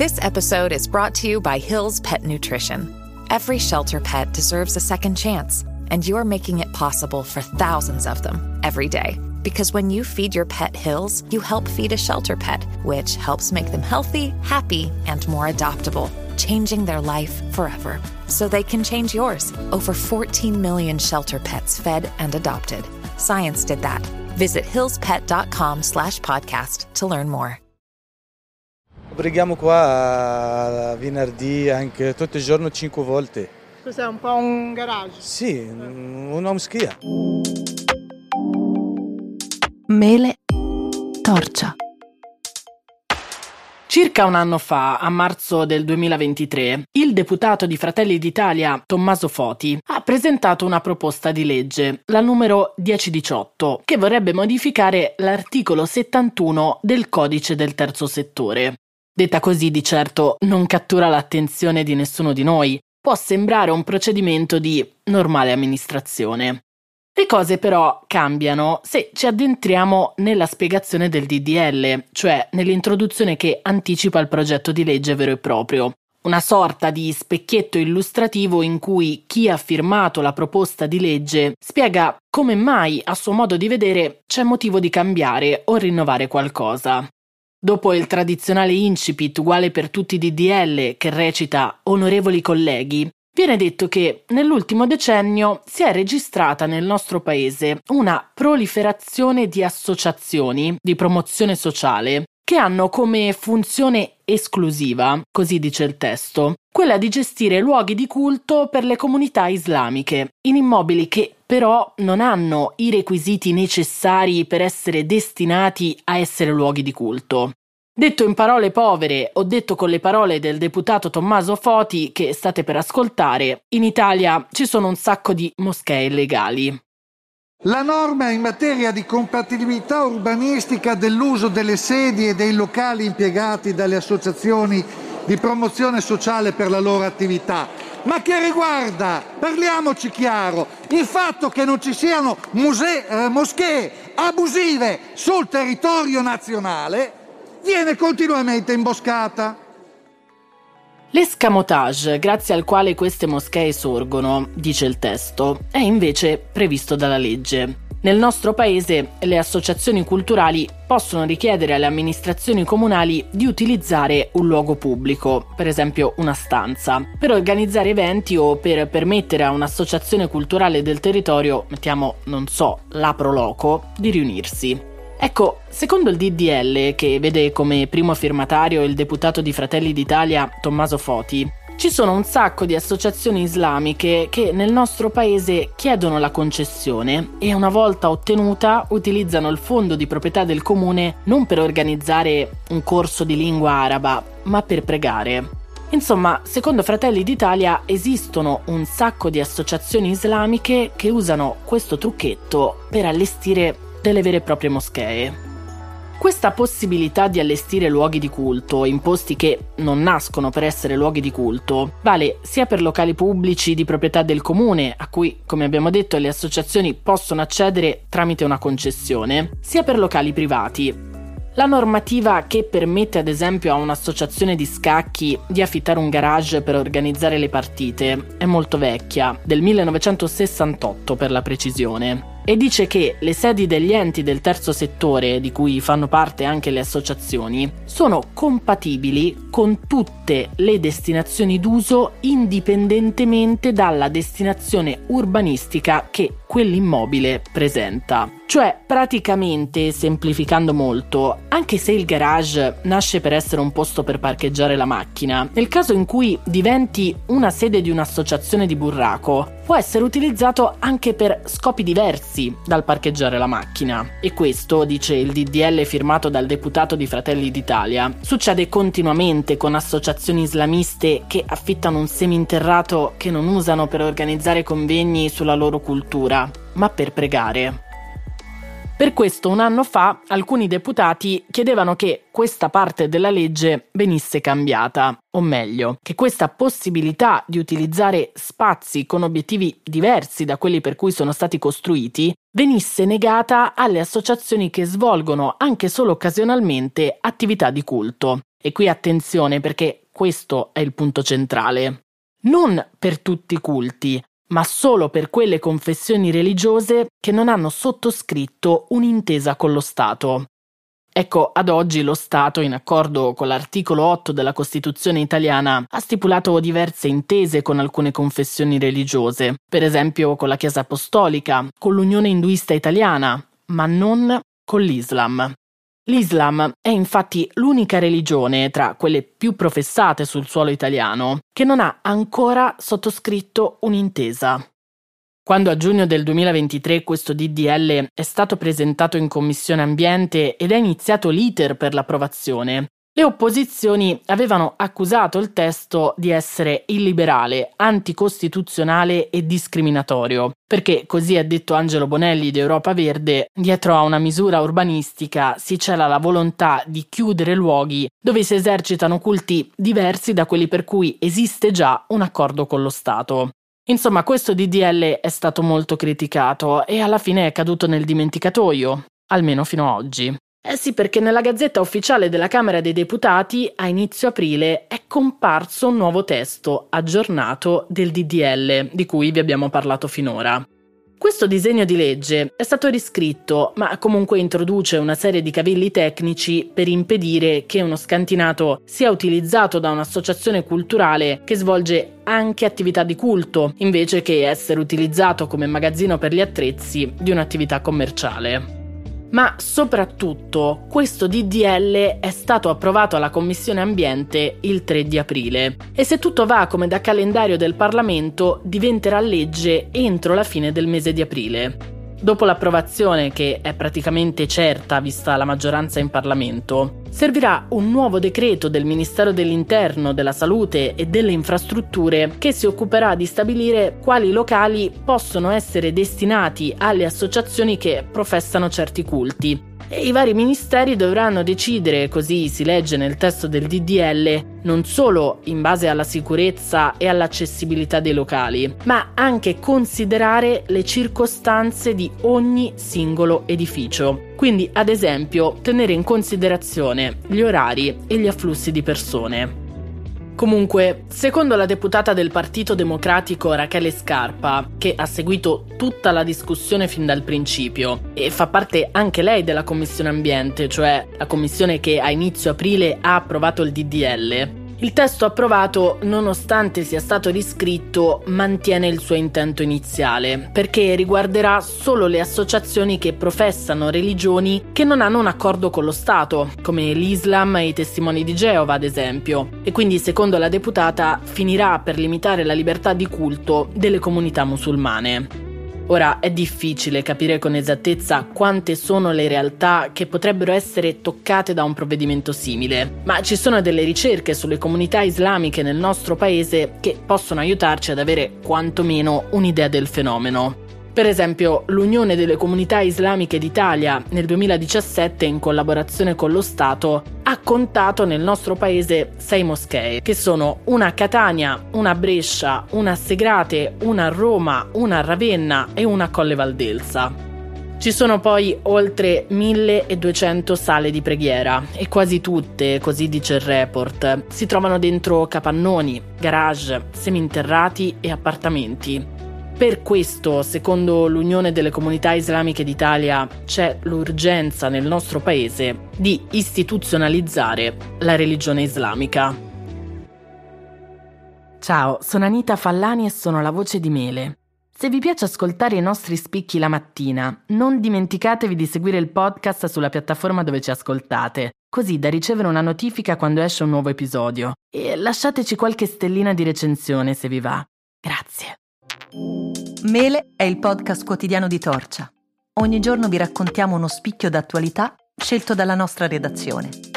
This episode is brought to you by Hill's Pet Nutrition. Every shelter pet deserves a second chance, and you're making it possible for thousands of them every day. Because when you feed your pet Hill's, you help feed a shelter pet, which helps make them healthy, happy, and more adoptable, changing their life forever. So they can change yours. Over 14 million shelter pets fed and adopted. Science did that. Visit hillspet.com/podcast to learn more. Preghiamo qua venerdì anche tutto il giorno 5 volte. Cos'è, un po' un garage? Sì, una moschea. Mele, torcia. Circa un anno fa, a marzo del 2023, il deputato di Fratelli d'Italia Tommaso Foti ha presentato una proposta di legge, la numero 1018, che vorrebbe modificare l'articolo 71 del Codice del Terzo Settore. Detta così, di certo, non cattura l'attenzione di nessuno di noi. Può sembrare un procedimento di normale amministrazione. Le cose però cambiano se ci addentriamo nella spiegazione del DDL, cioè nell'introduzione che anticipa il progetto di legge vero e proprio. Una sorta di specchietto illustrativo in cui chi ha firmato la proposta di legge spiega come mai, a suo modo di vedere, c'è motivo di cambiare o rinnovare qualcosa. Dopo il tradizionale incipit uguale per tutti i DDL che recita «Onorevoli colleghi», viene detto che nell'ultimo decennio si è registrata nel nostro paese una proliferazione di associazioni di promozione sociale che hanno come funzione esclusiva, così dice il testo, quella di gestire luoghi di culto per le comunità islamiche, in immobili che però non hanno i requisiti necessari per essere destinati a essere luoghi di culto. Detto in parole povere, o detto con le parole del deputato Tommaso Foti che state per ascoltare, in Italia ci sono un sacco di moschee illegali. La norma in materia di compatibilità urbanistica dell'uso delle sedi e dei locali impiegati dalle associazioni di promozione sociale per la loro attività, ma che riguarda, parliamoci chiaro, il fatto che non ci siano moschee abusive sul territorio nazionale, viene continuamente imboscata. L'escamotage, grazie al quale queste moschee sorgono, dice il testo, è invece previsto dalla legge. Nel nostro paese le associazioni culturali possono richiedere alle amministrazioni comunali di utilizzare un luogo pubblico, per esempio una stanza, per organizzare eventi o per permettere a un'associazione culturale del territorio, mettiamo, non so, la Proloco, di riunirsi. Ecco, secondo il DDL, che vede come primo firmatario il deputato di Fratelli d'Italia Tommaso Foti, ci sono un sacco di associazioni islamiche che nel nostro paese chiedono la concessione e una volta ottenuta utilizzano il fondo di proprietà del comune non per organizzare un corso di lingua araba, ma per pregare. Insomma, secondo Fratelli d'Italia esistono un sacco di associazioni islamiche che usano questo trucchetto per allestire delle vere e proprie moschee. Questa possibilità di allestire luoghi di culto in posti che non nascono per essere luoghi di culto vale sia per locali pubblici di proprietà del comune, a cui, come abbiamo detto, le associazioni possono accedere tramite una concessione, sia per locali privati. La normativa che permette ad esempio a un'associazione di scacchi di affittare un garage per organizzare le partite è molto vecchia, del 1968 per la precisione, e dice che le sedi degli enti del terzo settore, di cui fanno parte anche le associazioni, sono compatibili con tutte le destinazioni d'uso indipendentemente dalla destinazione urbanistica che quell'immobile presenta. Cioè, praticamente, semplificando molto, anche se il garage nasce per essere un posto per parcheggiare la macchina, nel caso in cui diventi una sede di un'associazione di burraco, può essere utilizzato anche per scopi diversi dal parcheggiare la macchina. E questo, dice il DDL firmato dal deputato di Fratelli d'Italia, succede continuamente con associazioni islamiste che affittano un seminterrato che non usano per organizzare convegni sulla loro cultura, ma per pregare. Per questo un anno fa alcuni deputati chiedevano che questa parte della legge venisse cambiata, o meglio, che questa possibilità di utilizzare spazi con obiettivi diversi da quelli per cui sono stati costruiti venisse negata alle associazioni che svolgono anche solo occasionalmente attività di culto. E qui attenzione, perché questo è il punto centrale. Non per tutti i culti, ma solo per quelle confessioni religiose che non hanno sottoscritto un'intesa con lo Stato. Ecco, ad oggi lo Stato, in accordo con l'articolo 8 della Costituzione italiana, ha stipulato diverse intese con alcune confessioni religiose, per esempio con la Chiesa Apostolica, con l'Unione Induista Italiana, ma non con l'Islam. L'Islam è infatti l'unica religione tra quelle più professate sul suolo italiano che non ha ancora sottoscritto un'intesa. Quando a giugno del 2023 questo DDL è stato presentato in Commissione Ambiente ed è iniziato l'iter per l'approvazione, le opposizioni avevano accusato il testo di essere illiberale, anticostituzionale e discriminatorio, perché, così ha detto Angelo Bonelli di Europa Verde, dietro a una misura urbanistica si cela la volontà di chiudere luoghi dove si esercitano culti diversi da quelli per cui esiste già un accordo con lo Stato. Insomma, questo DDL è stato molto criticato e alla fine è caduto nel dimenticatoio, almeno fino ad oggi. Eh sì, perché nella Gazzetta Ufficiale della Camera dei Deputati a inizio aprile è comparso un nuovo testo aggiornato del DDL, di cui vi abbiamo parlato finora. Questo disegno di legge è stato riscritto, ma comunque introduce una serie di cavilli tecnici per impedire che uno scantinato sia utilizzato da un'associazione culturale che svolge anche attività di culto, invece che essere utilizzato come magazzino per gli attrezzi di un'attività commerciale. Ma soprattutto questo DDL è stato approvato alla Commissione Ambiente il 3 di aprile e se tutto va come da calendario del Parlamento diventerà legge entro la fine del mese di aprile. Dopo l'approvazione, che è praticamente certa vista la maggioranza in Parlamento, servirà un nuovo decreto del Ministero dell'Interno, della Salute e delle Infrastrutture che si occuperà di stabilire quali locali possono essere destinati alle associazioni che professano certi culti. E i vari ministeri dovranno decidere, così si legge nel testo del DDL, non solo in base alla sicurezza e all'accessibilità dei locali, ma anche considerare le circostanze di ogni singolo edificio. Quindi, ad esempio, tenere in considerazione gli orari e gli afflussi di persone. Comunque, secondo la deputata del Partito Democratico Rachele Scarpa, che ha seguito tutta la discussione fin dal principio e fa parte anche lei della Commissione Ambiente, cioè la commissione che a inizio aprile ha approvato il DDL, il testo approvato, nonostante sia stato riscritto, mantiene il suo intento iniziale, perché riguarderà solo le associazioni che professano religioni che non hanno un accordo con lo Stato, come l'Islam e i Testimoni di Geova, ad esempio, e quindi, secondo la deputata, finirà per limitare la libertà di culto delle comunità musulmane. Ora, è difficile capire con esattezza quante sono le realtà che potrebbero essere toccate da un provvedimento simile, ma ci sono delle ricerche sulle comunità islamiche nel nostro paese che possono aiutarci ad avere quantomeno un'idea del fenomeno. Per esempio, l'Unione delle Comunità Islamiche d'Italia nel 2017, in collaborazione con lo Stato, ha contato nel nostro paese 6 moschee, che sono una a Catania, una a Brescia, una a Segrate, una a Roma, una a Ravenna e una a Colle Valdelsa. Ci sono poi oltre 1200 sale di preghiera e quasi tutte, così dice il report, si trovano dentro capannoni, garage, seminterrati e appartamenti. Per questo, secondo l'Unione delle Comunità Islamiche d'Italia, c'è l'urgenza nel nostro paese di istituzionalizzare la religione islamica. Ciao, sono Anita Fallani e sono la voce di Mele. Se vi piace ascoltare i nostri spicchi la mattina, non dimenticatevi di seguire il podcast sulla piattaforma dove ci ascoltate, così da ricevere una notifica quando esce un nuovo episodio. E lasciateci qualche stellina di recensione se vi va. Grazie. Mele è il podcast quotidiano di Torcia. Ogni giorno vi raccontiamo uno spicchio d'attualità scelto dalla nostra redazione.